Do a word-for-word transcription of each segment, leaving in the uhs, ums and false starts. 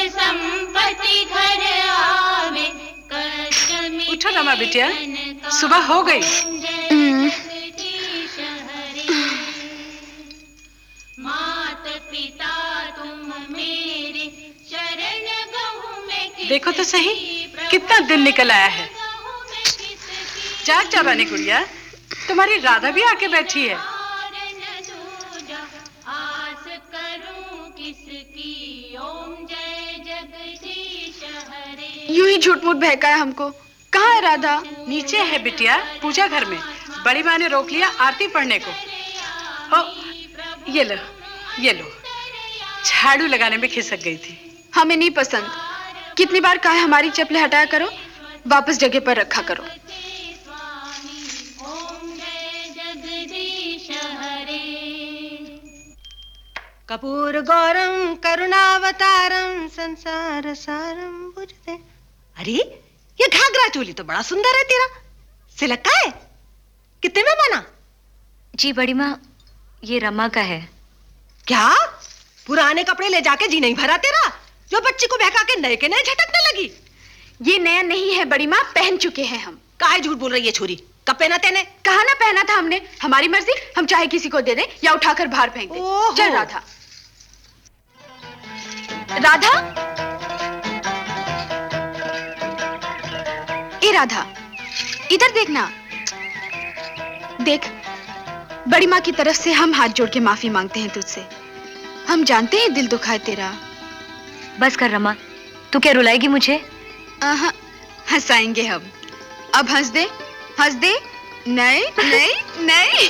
संपत्ति घर आवे। उठो रमा बिटिया, सुबह हो गई। मात पिता तुम मेरे शरण गहूं में, देखो तो सही कितना दिन निकल आया है। जाग जा रानी गुड़िया, तुम्हारी राधा भी आके बैठी है। आस करूं किसकी, ओम जय जगदीश हरे। यूं ही झूठ मूठ बहकाया हमको। कहाँ है राधा? नीचे है बिटिया, पूजा घर में। बड़ी माँ ने रोक लिया आरती पढ़ने को। ओ, ये लो, ये लो। झाड़ू लगाने में खिसक गई थी। हमें नहीं पसंद। कितनी बार कहा हमारी चप्पलें हटाया करो, वापस जगह पर रखा करो। कपूर गौरम करुणावतारम संसार सारम बुझते। अरे ये घाघरा चोली तो बड़ा सुंदर है तेरा, सिलक का है? कितने में बना? जी बड़ी माँ, ये रमा का है। क्या पुराने कपड़े ले जाके जी नहीं भरा तेरा, जो बच्ची को बहका के नए के नए झटकने लगी? ये नया नहीं है बड़ी माँ, पहन चुके हैं हम। काहे झूठ बोल रही है छोरी? कब पहना तेने? कहा ना पहना था हमने। हमारी मर्जी, हम चाहे किसी को दे दें या उठाकर बाहर फेंक दें। चल राधा। राधा, ए राधा, इधर देखना। देख, बड़ी माँ की तरफ से हम हाथ जोड़ के माफी मांगते हैं तुझसे। हम जानते हैं दिल दुखा है तेरा। बस कर रमा, तू क्या रुलाएगी मुझे? आहा, हंसाएंगे हम। अब हंस दे, हंस दे। नहीं नहीं नहीं।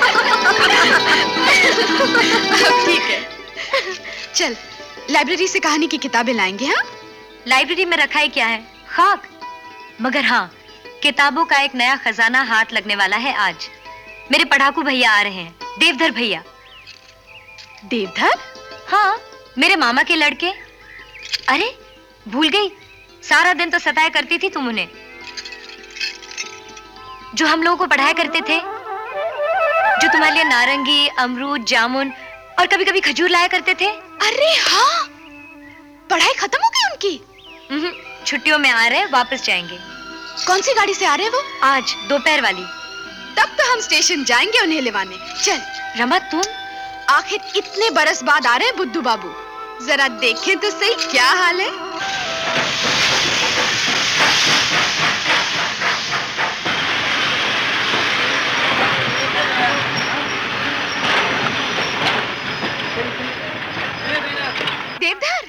ठीक है, चल लाइब्रेरी से कहानी की किताबें लाएंगे। हाँ, लाइब्रेरी में रखा है क्या है? खाक। मगर हाँ, किताबों का एक नया खजाना हाथ लगने वाला है आज। मेरे पढ़ाकू भैया आ रहे हैं, देवधर भैया। देवधर? हाँ, मेरे मामा के लड़के। अरे भूल गई, सारा दिन तो सताया करती थी तुम उन्हें, जो हम लोगों को पढ़ाया करते थे, जो तुम्हारे लिए नारंगी, अमरूद, जामुन और कभी कभी खजूर लाया करते थे। अरे हाँ, पढ़ाई खत्म हो गई उनकी? छुट्टियों में आ रहे, वापस जाएंगे। कौन सी गाड़ी से आ रहे वो? आज दोपहर वाली। तब तो हम स्टेशन जाएंगे उन्हें लेवाने। चल रमा, तुम आखिर इतने बरस बाद आ रहे हैं बुद्धू बाबू, जरा देखें तो सही क्या हाल है। देवधर,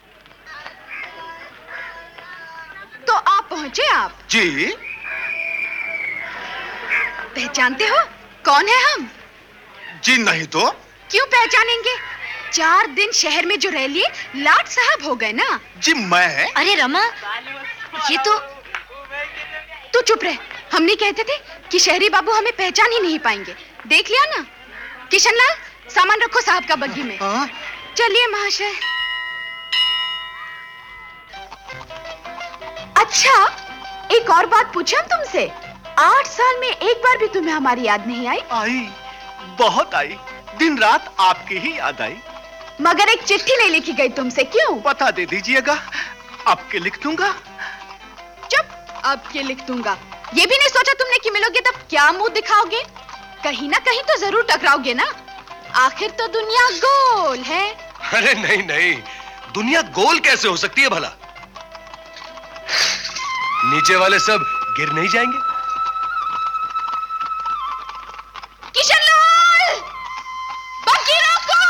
तो आप पहुंचे? आप जी पहचानते हो कौन है हम? जी नहीं तो? क्यों पहचानेंगे? चार दिन शहर में जो रह लिए, लाट साहब हो गए ना। जी मैं? अरे रमा, ये तो। तू चुप रह। हम नहीं कहते थे कि शहरी बाबू हमें पहचान ही नहीं पाएंगे। देख लिया ना। किशनलाल, सामान रखो साहब का बग्गी में। चलिए महाशय। अच्छा, एक और बात पूछे हम तुमसे। आठ साल में एक बार भी तुम्हें हमारी याद नहीं आई? आई, बहुत आई। दिन रात आपकी ही याद आई। मगर एक चिट्ठी नहीं लिखी गई तुमसे, क्यों? पता दे दीजिएगा, आपके लिख दूंगा। चुप, आपके लिख दूंगा। ये भी नहीं सोचा तुमने कि मिलोगे तब क्या मुंह दिखाओगे? कहीं ना कहीं तो जरूर टकराओगे ना। आखिर तो दुनिया गोल है। अरे नहीं नहीं, दुनिया गोल कैसे हो सकती है भला? नीचे वाले सब गिर नहीं जाएंगे? किशनलाल, बग्गी रोको।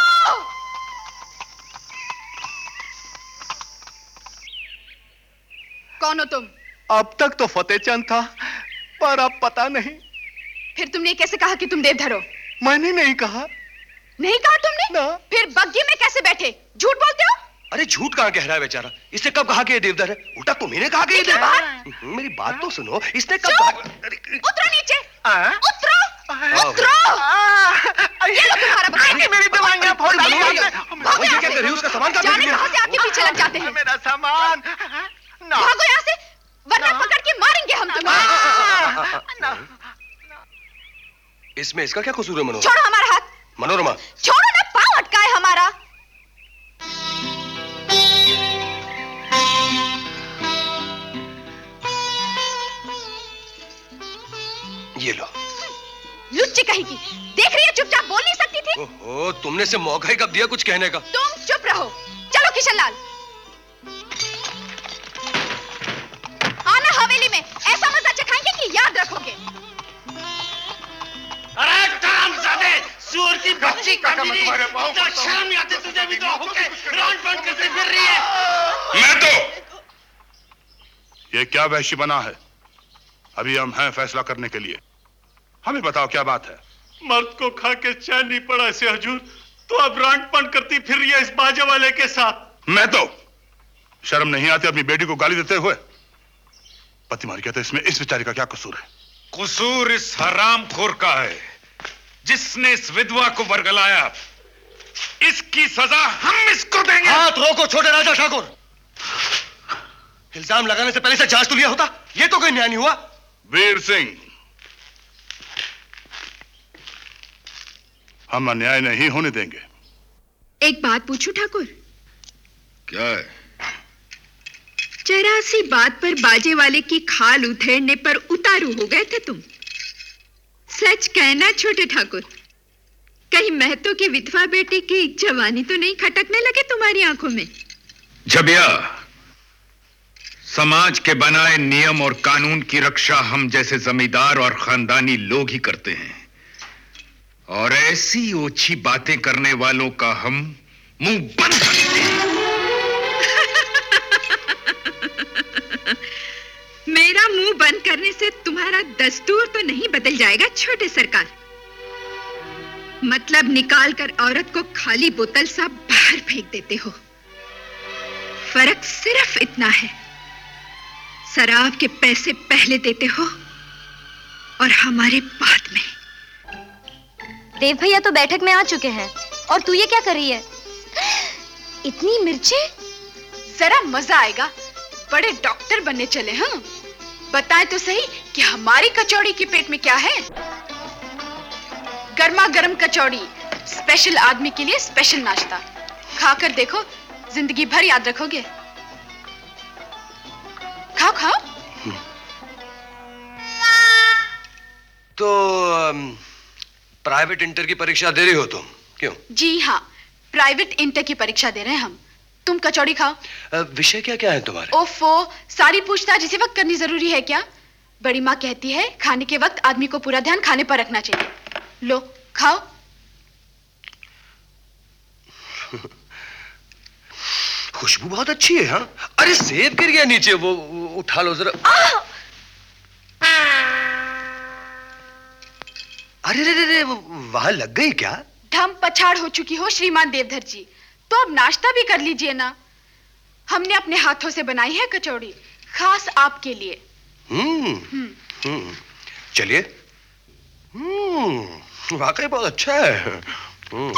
कौन हो तुम? अब तक तो फतेहचंद था, पर अब पता नहीं। फिर तुमने कैसे कहा कि तुम देवधर हो? मैंने नहीं कहा। नहीं कहा तुमने? ना। फिर बग्गी में कैसे बैठे? झूठ बोलते हो। अरे झूठ कहां कह रहा है बेचारा? इसने कब कहा कि ये देवधर है? उल्टा तो मैंने कहा कि ये देवधर। मेरी बात तो सुनो, इसने कब कहा? उतरो नीचे। उतरो, उतरो। ये लो तुम्हारा बच्चा। मेरी दवाइयां फोड़ दी। वो ये क्या कर रही है? उसका सामान कहाँ जाने फेंक कहां दिया? से आके पीछे लग जाते हैं। मेरा सामान। भागो यहाँ से, वरना पकड़ के मारेंगे हम तुम्हें। इसमें इसका क्या कसूर है मनोरमा? छोड़ो हमारा हाथ। मनोरमा, छोड़ो ना, पाँव अटका है हमारा। ये लो। लुच्ची कहेगी, देख रही है चुपचाप बोल नहीं सकती थी? ओहो, तुमने से मौका ही कब दिया कुछ कहने का? तुम चुप रहो। चलो किशनलाल, आना हवेली में, ऐसा मजा चखाएंगे कि याद रखोगे। अरे हरामजादे, सूअर की बच्ची कमीनी, इतना शर्म नहीं आती तुझे भी तो होके राउंड बंद करते फिर रही है। मैं तो ये क्या वहशी बना है? अभी हम हैं फैसला करने के लिए। हमें बताओ क्या बात है? मर्द को खा के चैन नहीं पड़ा ऐसे हजूर, तो अब रांड पंड करती फिर रही है इस बाजे वाले के साथ। मैं तो शर्म नहीं आती अपनी बेटी को गाली देते हुए? पति मर गया तो इसमें इस बेचारी का क्या कसूर है? कसूर इस हरामखोर का है जिसने इस विधवा को बरगलाया। इसकी सजा हम इसको देंगे। हाथ रोको छोटे राजा ठाकुर। इल्जाम लगाने से पहले से जांच तो लिया होता। ये तो कोई न्याय नहीं हुआ। वीर सिंह, हम अन्याय नहीं होने देंगे। एक बात पूछूं ठाकुर? क्या है? जरा सी बात पर बाजे वाले की खाल उधेड़ने पर उतारू हो गए थे तुम। सच कहना छोटे ठाकुर, कहीं महतो की विधवा बेटी की जवानी तो नहीं खटकने लगे तुम्हारी आंखों में? जबिया, समाज के बनाए नियम और कानून की रक्षा हम जैसे जमींदार और खानदानी लोग ही करते हैं, और ऐसी ओछी बातें करने वालों का हम मुंह बंद करते हैं। मेरा मुंह बंद करने से तुम्हारा दस्तूर तो नहीं बदल जाएगा छोटे सरकार। मतलब निकाल कर औरत को खाली बोतल सा बाहर फेंक देते हो। फर्क सिर्फ इतना है, शराब के पैसे पहले देते हो और हमारे बाद में। देव भैया तो बैठक में आ चुके हैं और तू ये क्या कर रही है? इतनी मिर्चें? जरा मजा आएगा। बड़े डॉक्टर बनने चले। हाँ, बताएं तो सही कि हमारी कचौड़ी के पेट में क्या है? गर्मा गर्म कचौड़ी, स्पेशल आदमी के लिए स्पेशल नाश्ता। खाकर देखो, जिंदगी भर याद रखोगे। खाओ खाओ। तो प्राइवेट इंटर की परीक्षा दे रही हो तुम? क्यों? जी हाँ, प्राइवेट इंटर की परीक्षा दे रहे हैं हम। तुम कचौड़ी खाओ। विषय क्या क्या है तुम्हारे? ओफो, सारी पूछताछ इसी वक्त करनी जरूरी है क्या? बड़ी माँ कहती है खाने के वक्त आदमी को पूरा ध्यान खाने पर रखना चाहिए। लो खाओ। खुशबू बहुत अच्छी है। हाँ, अरे सेब गिर गया नीचे, वो उठा लो जरा। अरे रे रे रे, वहां लग गई क्या? ढम पछाड़ हो चुकी हो श्रीमान देवधर जी, तो अब नाश्ता भी कर लीजिए ना। हमने अपने हाथों से बनाई है कचौड़ी, खास आपके लिए। हम्म हम्म चलिए। हम्म वाकई बहुत अच्छा है। हम्म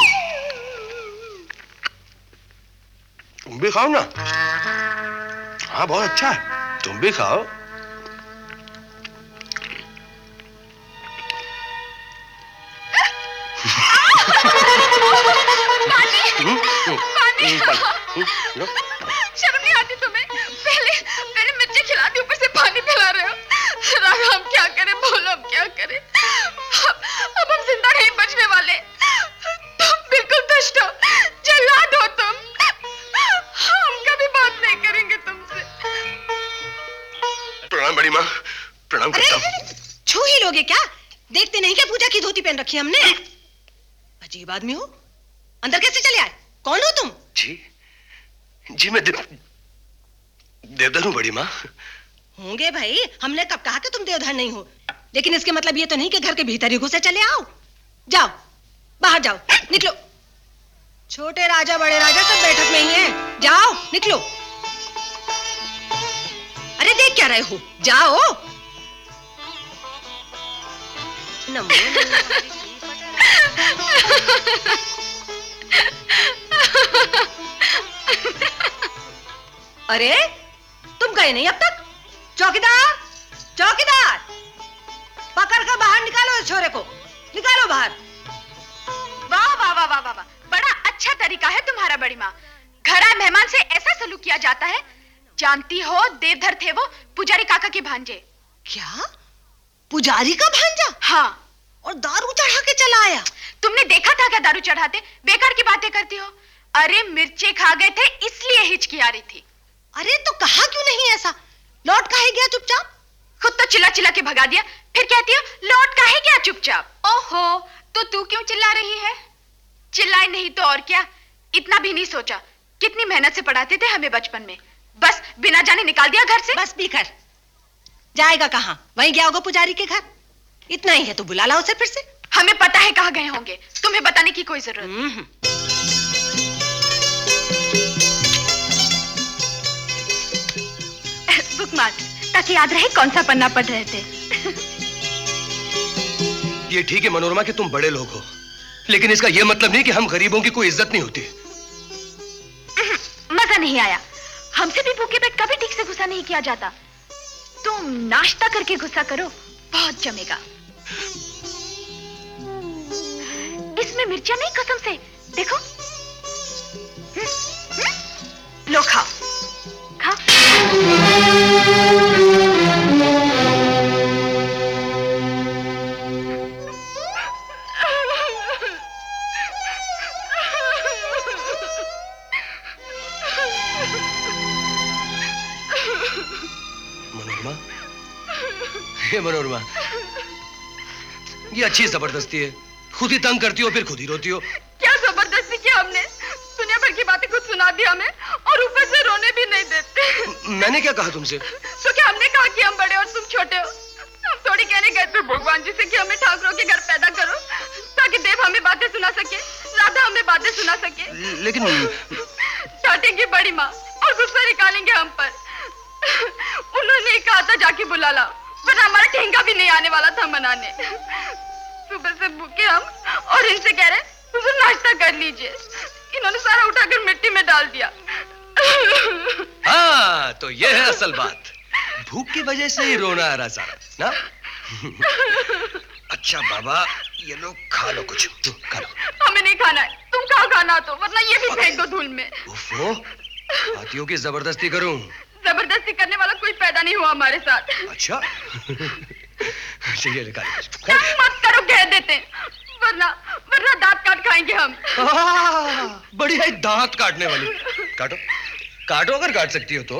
तुम भी खाओ ना। हाँ बहुत अच्छा है, तुम भी खाओ। पानी, पानी। शर्म नहीं आती तुम्हें? पहले पहले मिर्ची खिलाती, ऊपर से पानी पिला रहे हो। राघव, हम क्या करें? बोलो हम क्या करें? अब, अब हम जिंदा नहीं बचने वाले। तुम बिल्कुल दुष्ट हो, जल्लाद हो तुम। हम कभी बात नहीं करेंगे तुमसे। प्रणाम बड़ी माँ, प्रणाम करता हूँ। छू ही लोगे क्या? देखते नहीं क्या पूजा की धोती पहन रखी हमने? अजीब आदमी हो। अंदर कैसे चले आए? कौन हो तुम? जी जी मैं देव देवधर हूँ बड़ी माँ। होंगे भाई, हमने कब कहा कि तुम देवधर नहीं हो? लेकिन इसके मतलब ये तो नहीं कि घर के भीतर ही घुसे चले आओ। जाओ बाहर जाओ, निकलो। छोटे राजा बड़े राजा सब बैठक में ही हैं। जाओ निकलो। अरे देख क्या रहे हो? जाओ। नमो अरे तुम गए नहीं अब तक? चौकीदार, चौकीदार, पकड़ कर बाहर निकालो इस छोरे को। निकालो बाहर। वाह वाह वाह वाह वाह, बड़ा अच्छा तरीका है तुम्हारा बड़ी माँ। घर आए मेहमान से ऐसा सलूक किया जाता है। जानती हो, देवधर थे वो पुजारी काका के भांजे। क्या? पुजारी का भांजा? हाँ। और दारू चढ़ा के चला आया? तुमने देखा था क्या दारू चढ़ाते? बेकार की बातें करती हो। अरे मिर्चे खा गए थे इसलिए हिचकी आ रही थी। अरे तो कहा क्यों नहीं ऐसा? लौट काहे गया चुपचाप? खुद तो चिल्ला चिल्ला के भगा दिया, फिर कहती हो लौट काहे गया चुपचाप। ओहो, तो तू क्यों चिल्ला रही है? चिल्लाए नहीं तो और क्या। इतना भी नहीं सोचा कितनी मेहनत से पढ़ाते थे हमें बचपन में, बस बिना जाने निकाल दिया घर से। बस भी कर, जाएगा कहाँ? वहीं गया होगा पुजारी के घर। इतना ही है तो बुला ला उसे फिर से। हमें पता है कहाँ गए होंगे, तुम्हें बताने की कोई जरूरत नहीं। बुक मार्क ताकि याद रहे कौन सा पन्ना पढ़ रहे थे। ये ठीक है मनोरमा कि तुम बड़े लोग हो, लेकिन इसका यह मतलब नहीं कि हम गरीबों की कोई इज्जत नहीं होती। मजा नहीं आया। हमसे भी भूखे पेट कभी ठीक से गुस्सा नहीं किया जाता। तुम नाश्ता करके गुस्सा करो, बहुत जमेगा। इसमें मिर्चियां नहीं कसम से, देखो। लो खाओ, खाओ। मनोरमा, ये मनोरमा, ये अच्छी जबरदस्ती है। खुद ही तंग करती हो फिर खुद ही रोती हो। क्या जबरदस्ती की हमने? दुनिया भर की बातें खुद सुना दी हमें और ऊपर से रोने भी नहीं देते। मैंने क्या कहा तुमसे? तो क्या हमने कहा कि हम बड़े और तुम छोटे हो? हम थोड़ी कहने गए थे भगवान जी से कि हमें ठाकुरों के घर पैदा करो ताकि देव हमें बातें सुना सके, राधा हमें बातें सुना सके। लेकिन डांटेंगी बड़ी माँ और गुस्सा निकालेंगे हम पर। उन्होंने कहा था जाके बुला लाओ, वरना हमारा ठेंगा भी नहीं आने वाला था मनाने। सुबह से भूखे हम और इनसे कह रहे हुजूर नाश्ता कर लीजिए। इन्होंने सारा उठाकर मिट्टी में डाल दिया। हाँ, तो ये है असल बात। भूख की वजह से ही रोना आ रहा सारा ना। अच्छा बाबा, ये लोग खा लो, कुछ खा लो। हमें नहीं खाना है, तुम कहाँ खाना तो, वरना ये भी फेंक दो धूल में। उफ़ो, हाथियों की जबरदस्ती करूं? जबरदस्ती करने वाला कोई पैदा नहीं हुआ हमारे साथ। अच्छा। चलिए निकाल। मत करो, कह देते, वरना वरना दांत काट खाएंगे हम। बड़ी है दांत काटने वाली। काटो, काटो अगर काट सकती हो तो।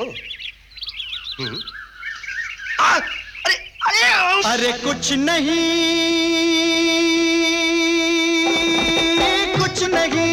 आ, अरे अरे अरे कुछ नहीं, कुछ नहीं,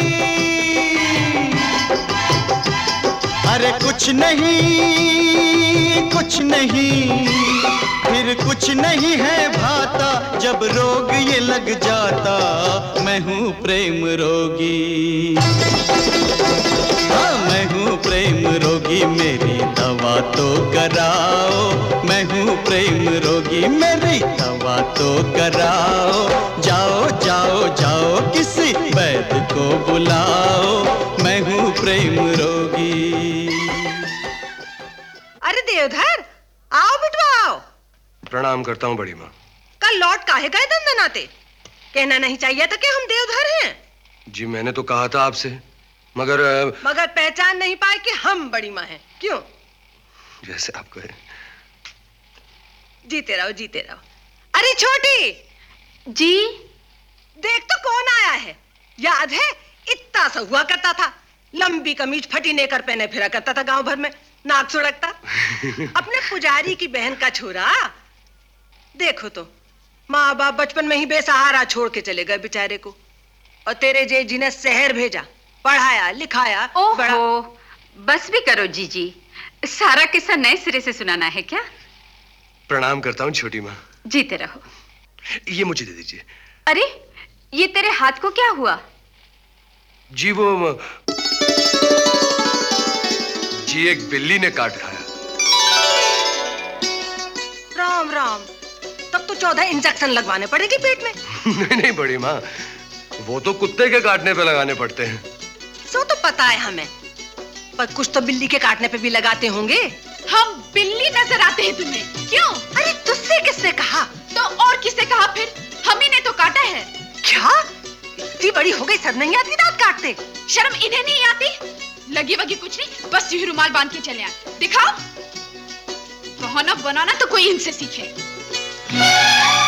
अरे कुछ नहीं, कुछ नहीं, फिर कुछ नहीं है भाता जब रोग ये लग जाता। मैं हूँ प्रेम रोगी, हाँ मैं हूँ प्रेम रोगी, मेरी दवा तो कराओ। मैं हूँ प्रेम रोगी, मेरी दवा तो कराओ। जाओ जाओ जाओ किसी वैद्य को बुलाओ। मैं हूँ प्रेम रोगी। अरे देवधर, आओ बिटवा आओ। प्रणाम करता हूँ बड़ी माँ। कल लौट काहे गए दंदनाते? कहना नहीं चाहिए था कि हम देवधर हैं। जी मैंने तो कहा था आपसे, मगर मगर पहचान नहीं पाए कि हम बड़ी माँ हैं। क्यों? जैसे आप कहे। जीते रहो, जीते रहो। अरे छोटी जी, देख तो कौन आया है। याद है, इतना सा हुआ करता था, लंबी कमीज फटी नेकर पहने फिरा करता था गांव भर में, नाक सुड़कता। अपने पुजारी की बहन का छोरा। देखो तो, माँ बाप बचपन में ही बेसहारा छोड़ के चले गए बेचारे को, और तेरे जे जी ने शहर भेजा, पढ़ाया लिखाया। ओहो, बस भी करो जीजी, सारा किस्सा नए सिरे से सुनाना है क्या? प्रणाम करता हूँ छोटी माँ। जीते रहो। ये मुझे दे दीजिए। अरे, ये तेरे हाथ को क्या हुआ? जी वो जी एक बिल्ली ने काट खाया। राम राम, तब तो चौदह इंजेक्शन लगवाने पड़ेगी पेट में। नहीं नहीं बड़ी माँ, वो तो कुत्ते के काटने पे लगाने पड़ते हैं। सो तो पता है हमें, पर कुछ तो बिल्ली के काटने पे भी लगाते होंगे। हम बिल्ली नजर आते हैं तुम्हें? क्यों? अरे तुझसे किसने कहा? तो और किसने कहा फिर? हम ही ने तो काटा है। क्या? इतनी बड़ी हो गई, शर्म नहीं आती दांत काटते? शर्म इन्हें नहीं आती? लगी वगी कुछ नहीं, बस यूं ही रुमाल बांध के चले आए। दिखाओ, बहाना बनाना तो कोई इनसे सीखे।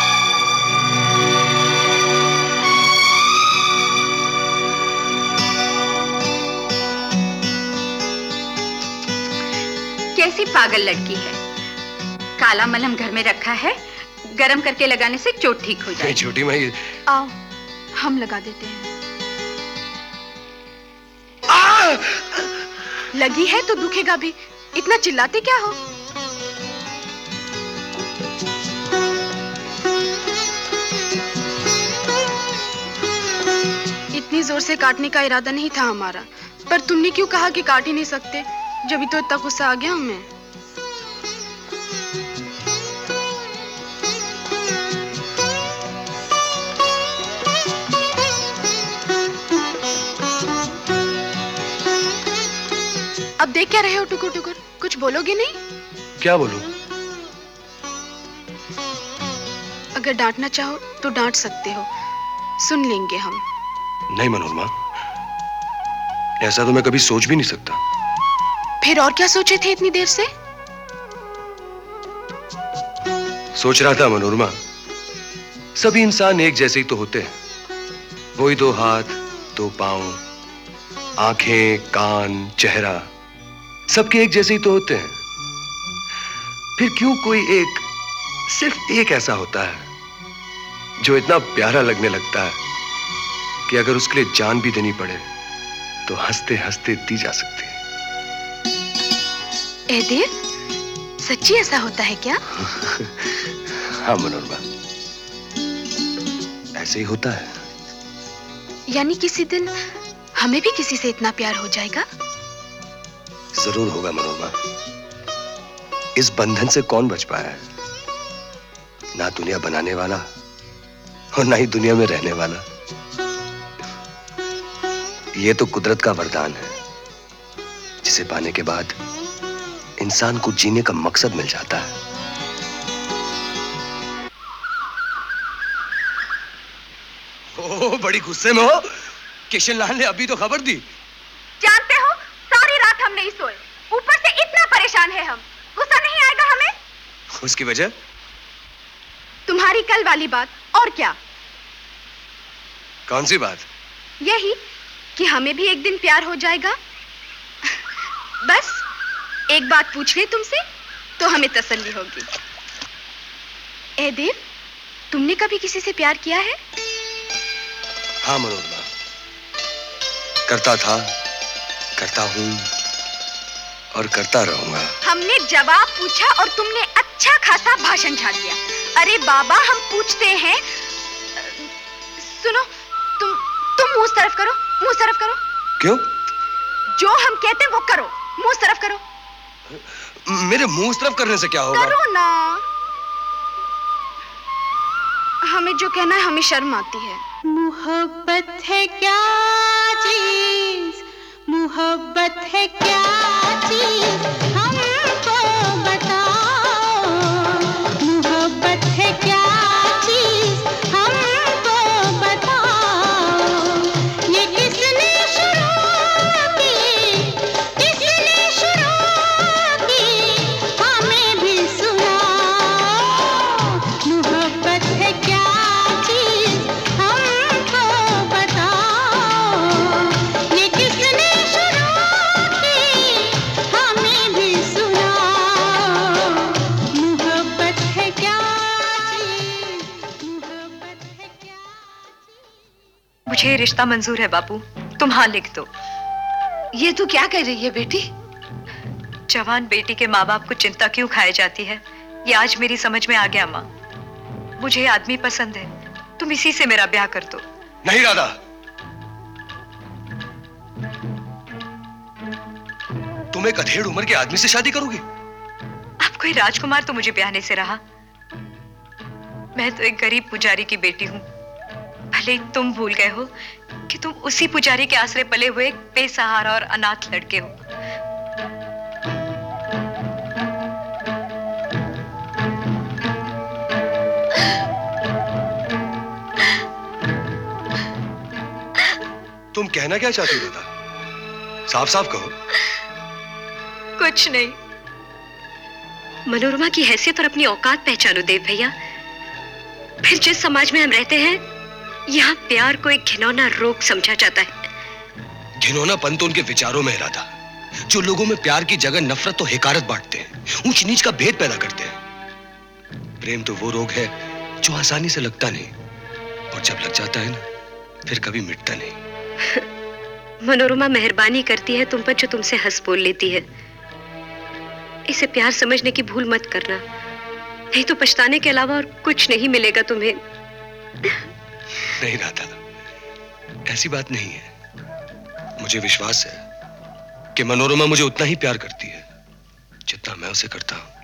जैसी पागल लड़की है। काला मलहम घर में रखा है, गरम करके लगाने से चोट ठीक हो जाए। छोटी माई, आओ हम लगा देते हैं। लगी है तो दुखेगा भी, इतना चिल्लाते क्या हो? इतनी जोर से काटने का इरादा नहीं था हमारा, पर तुमने क्यों कहा कि काट ही नहीं सकते? जब भी तो इतना गुस्सा आ गया हमें। अब देख क्या रहे हो टुकुर टुकुर? कुछ बोलोगे नहीं? क्या बोलूं? अगर डांटना चाहो तो डांट सकते हो, सुन लेंगे हम। नहीं मनोरमा, ऐसा तो मैं कभी सोच भी नहीं सकता। फिर और क्या सोचे थे इतनी देर से? सोच रहा था मनोरमा, सभी इंसान एक जैसे ही तो होते हैं। वही दो हाथ, दो पांव, आंखें, कान, चेहरा, सबके एक जैसे ही तो होते हैं। फिर क्यों कोई एक, सिर्फ एक ऐसा होता है जो इतना प्यारा लगने लगता है कि अगर उसके लिए जान भी देनी पड़े तो हंसते हंसते दी जा सकती है। ए देव, सच्ची ऐसा होता है क्या? हाँ मनोरमा, ऐसे ही होता है। यानी किसी दिन हमें भी किसी से इतना प्यार हो जाएगा? जरूर होगा मनोरमा। इस बंधन से कौन बच पाया है? ना दुनिया बनाने वाला और ना ही दुनिया में रहने वाला। ये तो कुदरत का वरदान है, जिसे पाने के बाद इंसान को जीने का मकसद मिल जाता है। ओ, बड़ी गुस्से में हो? किशन लाल ने अभी तो खबर दी। जानते हो, सारी रात हम नहीं सोए, ऊपर से इतना परेशान है हम। गुस्सा नहीं आएगा हमें? उसकी वजह? तुम्हारी कल वाली बात। और क्या? कौन सी बात? यही कि हमें भी एक दिन प्यार हो जाएगा। बस एक बात पूछ ले तुमसे तो हमें तसल्ली होगी। ए देव, तुमने कभी किसी से प्यार किया है? हाँ मनोरमा, करता था, करता हूं और करता रहूंगा। हमने जवाब पूछा और तुमने अच्छा खासा भाषण झाड़ दिया। अरे बाबा, हम पूछते हैं। सुनो, तुम तुम मुंह तरफ करो, मुंह तरफ करो। क्यों? जो हम कहते हैं वो करो, मुंह तरफ करो। मेरे मुंह तरफ करने से क्या होगा? करो ना। हमें जो कहना है हमें शर्म आती है। मोहब्बत है क्या चीज, मोहब्बत है क्या चीज, हमको बताओ। मोहब्बत है क्या चीज, हमको बताओ। ये किसने शुरू की, किसने शुरू की, हमें भी सुनाओ। मोहब्बत है क्या चीज, हमको बताओ। ये किसने शुरू की, हमें भी सुनाओ। मोहब्बत है क्या चीज, मोहब्बत है क्या। मुझे ये रिश्ता मंजूर है बापू, तुम हाँ लिख दो। ये तू क्या कह रही है बेटी? जवान बेटी के माँ बाप को चिंता क्यों खाई जाती है, ये आज मेरी समझ में आ गया माँ। मुझे ये आदमी पसंद है, तुम इसी से मेरा ब्याह कर दो। नहीं राधा, तुम एक अधेड़ उम्र के आदमी से शादी करोगी? अब कोई राजकुमार तो मुझे ब्याहने से रहा। मैं तो एक गरीब पुजारी की बेटी हूँ। भले ही तुम भूल गए हो कि तुम उसी पुजारी के आसरे पले हुए एक बेसहारा और अनाथ लड़के हो। तुम कहना क्या चाहती हो राधा? साफ साफ कहो। कुछ नहीं। मनोरमा की हैसियत और अपनी औकात पहचानो देव भैया। फिर जिस समाज में हम रहते हैं, यहाँ प्यार को एक घिनौना रोग समझा जाता है। घिनौनापन तो उनके विचारों में है राधा, जो लोगों में प्यार की जगह नफरत और हिकारत बांटते हैं, ऊंच नीच का भेद पैदा करते हैं। प्रेम तो वो रोग है जो आसानी से लगता नहीं, और जब लग जाता है ना, फिर कभी मिटता नहीं। मनोरमा मेहरबानी करती है तुम पर जो तुमसे हंस बोल लेती है। इसे प्यार समझने की भूल मत करना, नहीं तो पछताने के अलावा और कुछ नहीं मिलेगा तुम्हें। नहीं राधा, ऐसी बात नहीं है। मुझे विश्वास है कि मनोरमा मुझे उतना ही प्यार करती है जितना मैं उसे करता हूं।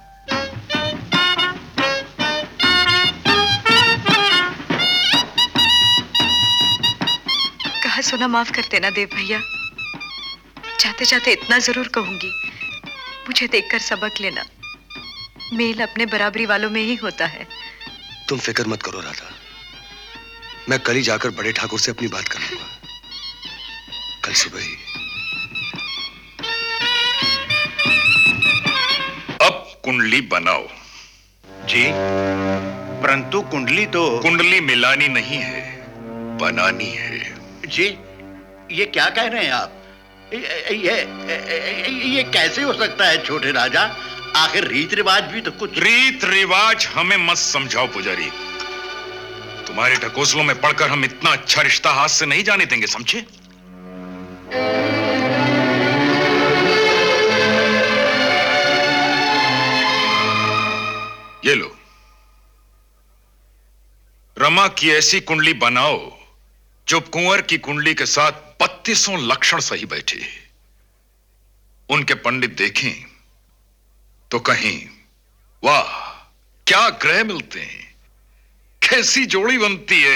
कहा सुना माफ कर देना देव भैया। जाते जाते इतना जरूर कहूंगी, मुझे देखकर सबक लेना। मेल अपने बराबरी वालों में ही होता है। तुम फिक्र मत करो राधा, मैं कल ही जाकर बड़े ठाकुर से अपनी बात कर लूंगा। कल सुबह ही। अब कुंडली बनाओ। जी, परंतु कुंडली तो कुंडली मिलानी नहीं है, बनानी है। जी, ये क्या कह रहे हैं आप? ये, ये, ये कैसे हो सकता है छोटे राजा? आखिर रीत रिवाज भी तो कुछ। रीत रिवाज हमें मत समझाओ पुजारी। तुम्हारे ढकोसलों में पढ़कर हम इतना अच्छा रिश्ता हाथ से नहीं जाने देंगे, समझे? ये लो, रमा की ऐसी कुंडली बनाओ जो कुंवर की कुंडली के साथ बत्तीसों लक्षण सही बैठे। उनके पंडित देखें तो कहें, वाह क्या ग्रह मिलते हैं, कैसी जोड़ी बनती है।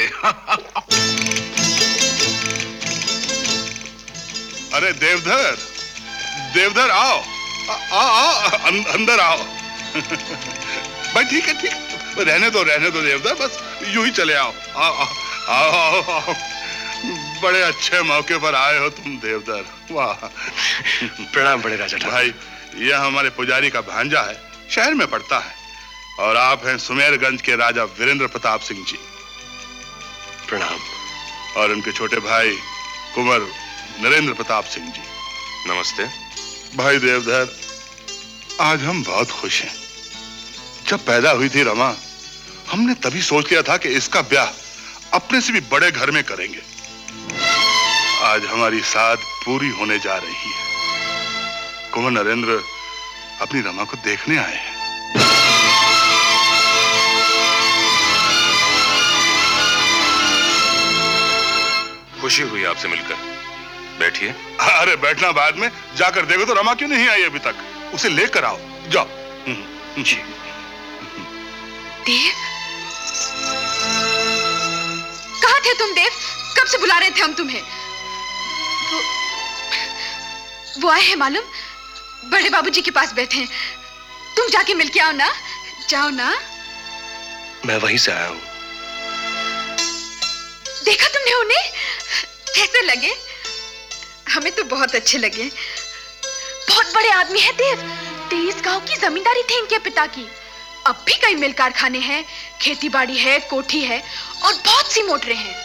अरे देवधर, देवधर आओ, आओ आओ, अं- अंदर आओ। भाई ठीक है, ठीक है, रहने दो, रहने दो देवधर, बस यूं ही चले आओ। आओ आओ आओ आओ, आओ। बड़े अच्छे मौके पर आए हो तुम देवधर, वाह। प्रणाम बड़े राजा ठाकुर। भाई, यह हमारे पुजारी का भांजा है, शहर में पढ़ता है, और आप हैं सुमेरगंज के राजा वीरेंद्र प्रताप सिंह जी। प्रणाम। और उनके छोटे भाई कुंवर नरेंद्र प्रताप सिंह जी। नमस्ते। भाई देवधर, आज हम बहुत खुश हैं। जब पैदा हुई थी रमा, हमने तभी सोच लिया था कि इसका ब्याह अपने से भी बड़े घर में करेंगे। आज हमारी साध पूरी होने जा रही है। कुंवर नरेंद्र अपनी रमा को देखने आए हैं। खुशी हुई आपसे मिलकर। बैठिए। अरे बैठना बाद में, जाकर देखो तो रमा क्यों नहीं आई अभी तक। उसे लेकर आओ, जाओ। जी। देव, कहाँ थे तुम देव? कब से बुला रहे थे हम तुम्हें। वो, वो आए हैं मालूम, बड़े बाबूजी के पास बैठे हैं। तुम जाके मिलके आओ ना, जाओ ना। मैं वहीं से आया हूँ। देखा तुमने उन्हें? कैसे लगे? हमें तो बहुत अच्छे लगे। बहुत बड़े आदमी हैं देव। तेईस गांव की जमींदारी थी इनके पिता की। अब भी कई मिल कारखाने हैं, खेती बाड़ी है, कोठी है, और बहुत सी मोटरें हैं।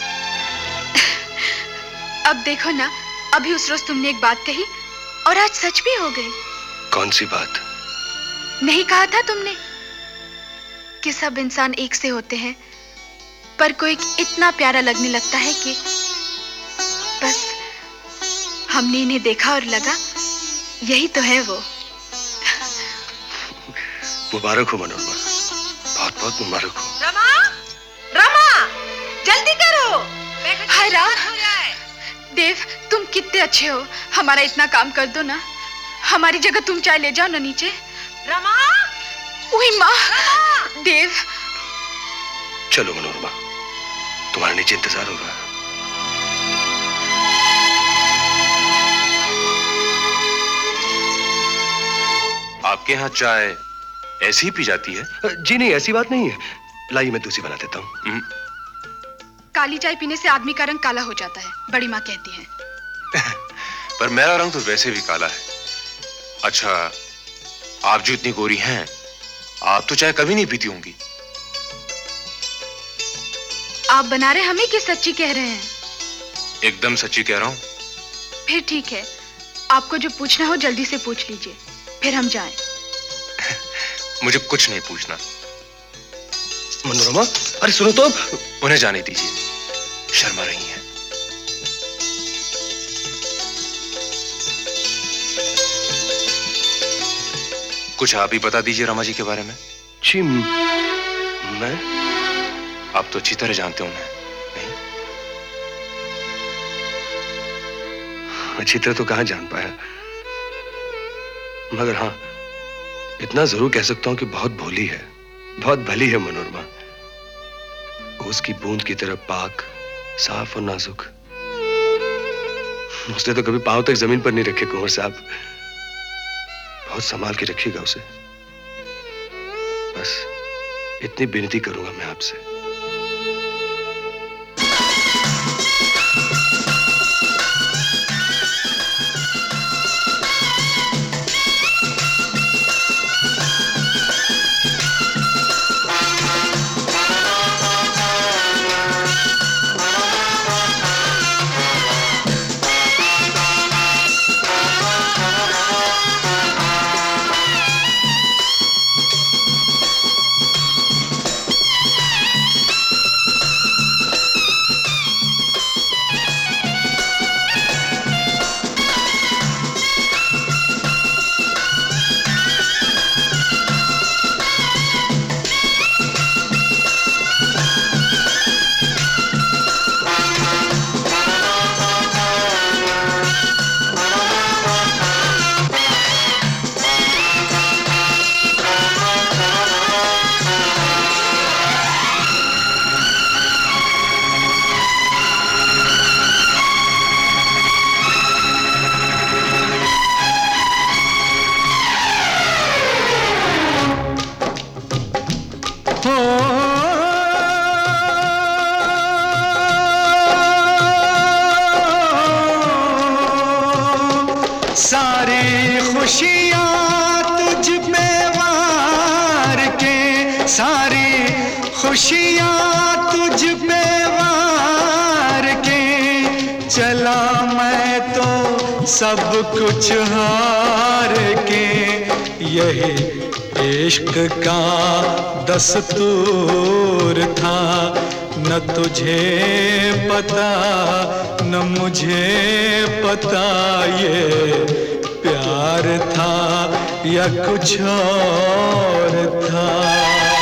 अब देखो ना, अभी उस रोज तुमने एक बात कही और आज सच भी हो गई। कौन सी बात? नहीं कहा था तुमने कि सब इंसान एक से होते हैं, पर कोई इतना प्यारा लगने लगता है कि बस हमने इन्हें देखा और लगा यही तो है वो। मुबारक हो मनोरमा, बहुत बहुत मुबारक हो। रमा, रमा, जल्दी करो। हाय राम, देव तुम कितने अच्छे हो, हमारा इतना काम कर दो ना। हमारी जगह तुम चाय ले जाओ ना नीचे। रमा, ओए माँ, देव। चलो मनोरमा, तुम्हारे नीचे इंतजार हो रहा है। आपके यहाँ चाय ऐसी ही पी जाती है? जी नहीं, ऐसी बात नहीं है। लाइए मैं दूसरी बना देता हूँ। काली चाय पीने से आदमी का रंग काला हो जाता है, बड़ी माँ कहती है। पर मेरा रंग तो वैसे भी काला है। अच्छा, आप जो इतनी गोरी हैं, आप तो चाय कभी नहीं पीती होंगी। आप बना रहे हमें कि सच्ची कह रहे हैं? एकदम सच्ची कह रहा हूँ। फिर ठीक है, आपको जो पूछना हो जल्दी से पूछ लीजिए, फिर हम जाएं। मुझे कुछ नहीं पूछना। मनोरमा, अरे सुनो तो। उन्हें जाने दीजिए, शर्मा रही हैं। कुछ आप ही बता दीजिए रमा जी के बारे में। जी मैं? आप तो अच्छी तरह जानते हो उन्हें, नहीं? अच्छी तरह तो कहां जान पाया, मगर हाँ इतना जरूर कह सकता हूं कि बहुत भोली है, बहुत भली है मनोरमा। उसकी बूंद की तरह पाक, साफ और नाजुक। उसने तो कभी पांव तक जमीन पर नहीं रखे कुंवर साहब। बहुत संभाल के रखिएगा उसे। बस इतनी विनती करूंगा मैं आपसे। खुशियाँ तुझ पे वार के चला मैं तो सब कुछ हार के, यही इश्क का दस्तूर था। न तुझे पता न मुझे पता ये प्यार था या कुछ और था।